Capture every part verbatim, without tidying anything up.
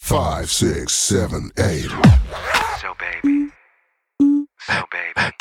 Five, six, seven, eight. So baby, so baby.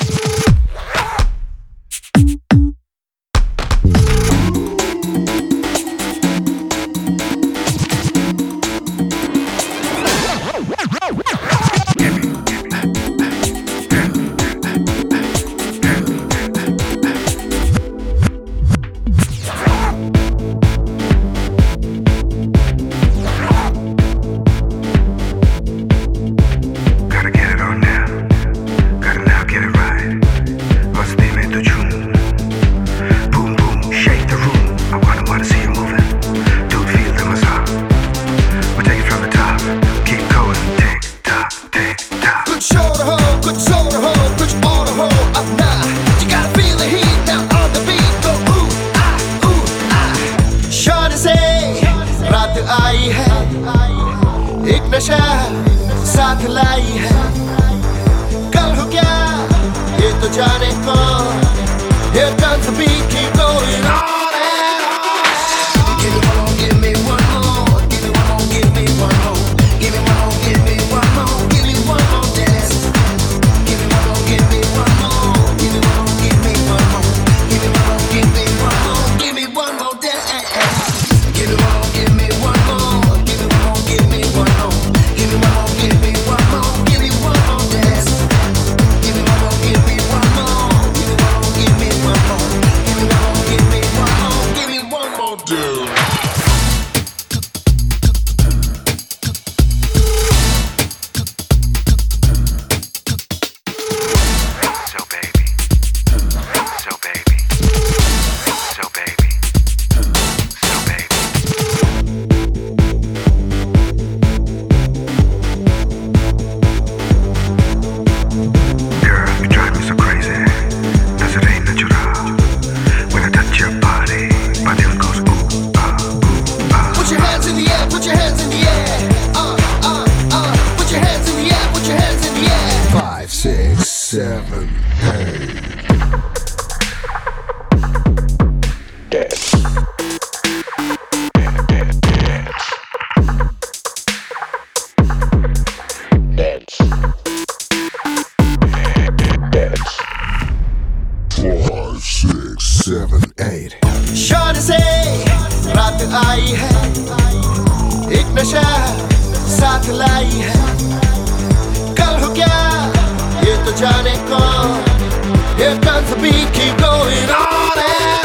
आई है एक नशा साथ लाई है, कल हो क्या ये तो जाने कौन। Here comes the beat, keep going on and on. Give me one more, give me one more, give me one more, give me one more, give me one more, give me one more, give me one more dance. Give me one more, give me one more, give me one more, give me one more, give me one more, give me one more, give me one more dance. Give me one more, give me one more, give me one more, give me one more, give me one more, give me one more, give me one more dance. Give me one more, give me one more, give me one more, give me one more, give me one more, give me one more, give me one more dance. So baby, so baby, so baby, so baby. Girl, you drive me so crazy. Does it ain't natural? When I touch your body, body goes ooh ah ooh ah. Put your hands in the air, put your hands in the air. Uh, uh, uh. Put your hands in the air, put your hands in the air. Five, six, seven, eight. Dance. Dance. Dance. Five, six, seven, eight. शान से रात आई है, एक नशा साथ लाई है, कल हो क्या ये तो जाने कौन। Here comes the beat, keep going on and